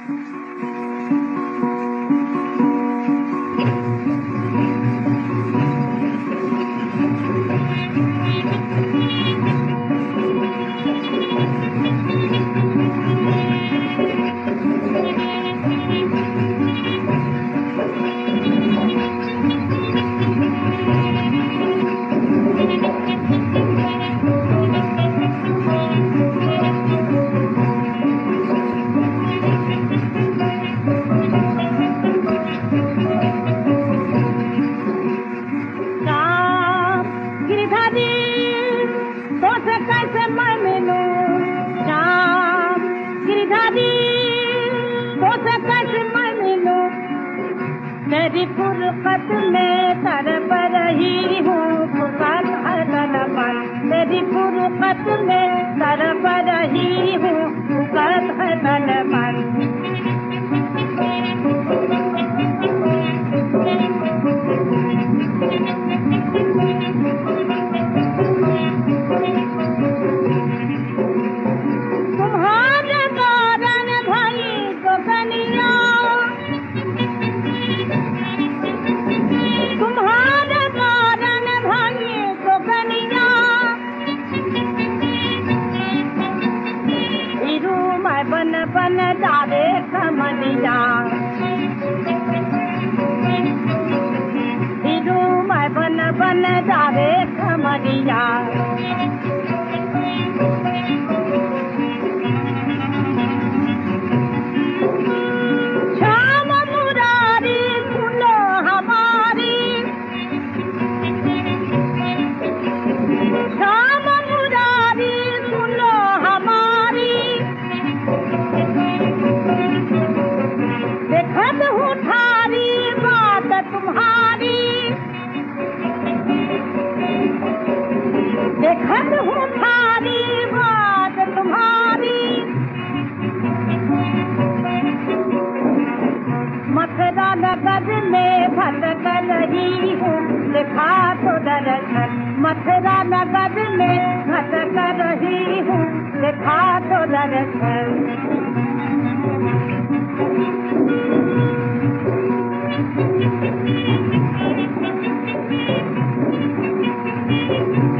तेरी फुरकत में तड़प रही हूँ, फुरकत है तड़पन। तेरी फुरकत में तड़प रही हूँ, फुरकत है तड़पन। तुम्हारे कारण भाई को कनिया, तुम्हारे कारण भाई को कनिया, हिरू मैं बन बन जावे कमनिया, हिरू मैं बन बन जावे कमनिया। श्याम मुरारी सुनो हमारी, श्याम मुरारी सुनो हमारी, देखत हूँ थारी बात तुम्हारी, देखत हूँ थारी बात तुम्हारी। मथुरा नगर में भटक रही हूँ, दिखा तो दर्शन। मथुरा नगर में भटक रही हूँ, दिखा तो दर्शन।